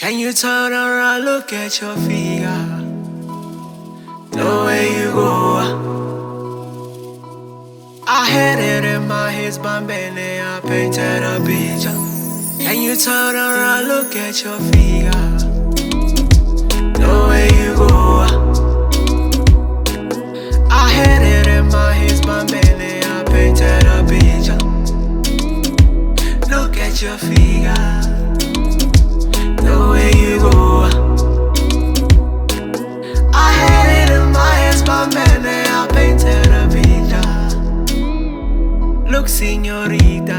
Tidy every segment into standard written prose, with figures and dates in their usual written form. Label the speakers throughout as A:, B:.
A: Can you turn around, look at your figure? The way you go. I had it in my head, bambene, I painted a picture. Can you turn around, look at your figure? The way you go. I had it in my head, bambene, I painted a picture. Look at your figure. The way you go. I had it in my hands, bambene, I painted a picture. Look, señorita,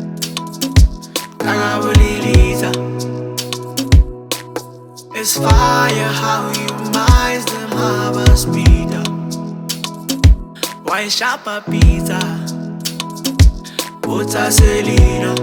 A: Lisa. It's fire how you minds them have a speeder. Why shop a pizza? Put a Selena.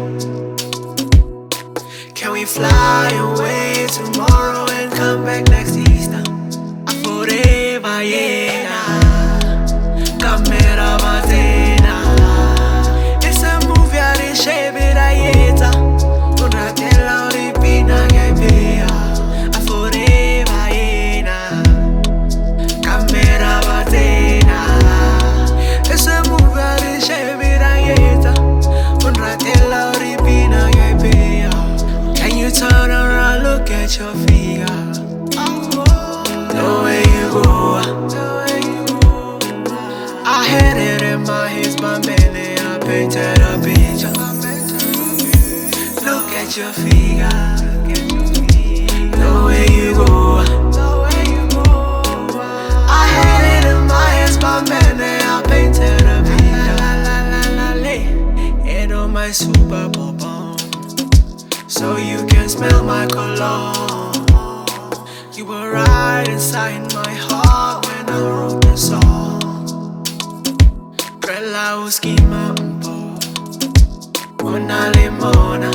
A: Can we fly away tomorrow and come back next Easter? Forever, yeah. Camera Batena. It's a movie, I didn't shave it, I hate it. Una tela oripina que pea. Forever, yeah. Camera Batena. It's a movie, I didn't shave it, I hate it. Una tela oripina que pea. Can you turn around, look at your figure? The way you go. I had it in my hands, bambene, I painted a picture. Look at your figure. The way you go. I had it in my hands, bambene, I painted a picture. And on my super bomb, so you can smell my cologne. You were right inside my heart when I wrote the song. Prela uskima mpo, una limona.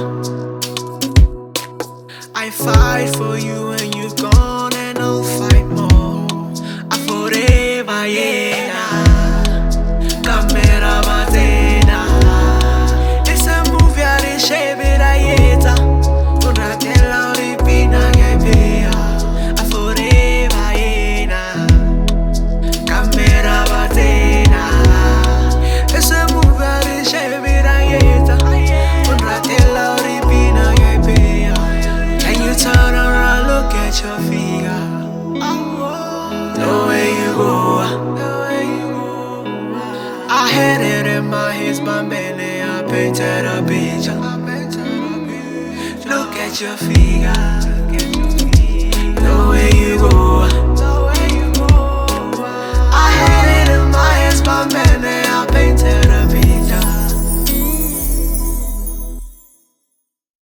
A: I fight for you when you're gone, and I'll fight more. I forever, yeah. Camera Batena. It's a movie, I didn't shave it, I hate it. Una tela oripina que pea. Forever, yeah. Camera Batena. It's a movie, I didn't shave it, I hate it. Una tela oripina que pea. Can you turn around, look at your figure? The way you go. I had it in my hands, bambene, I painted a picture. Look at your figure.